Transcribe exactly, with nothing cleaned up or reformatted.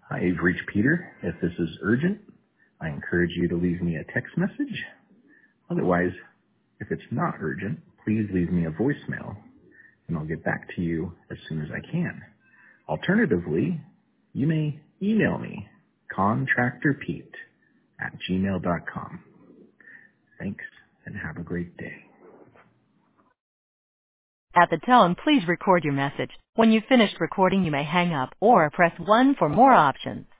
Hi, you've reached Peter. If this is urgent, I encourage you to leave me a text message. Otherwise, if it's not urgent, please leave me a voicemail and I'll get back to you as soon as I can. Alternatively, you may email me, contractorpete at gmail dot com. Thanks and have a great day. At the tone, please record your message. When you've finished recording, you may hang up or press one for more options.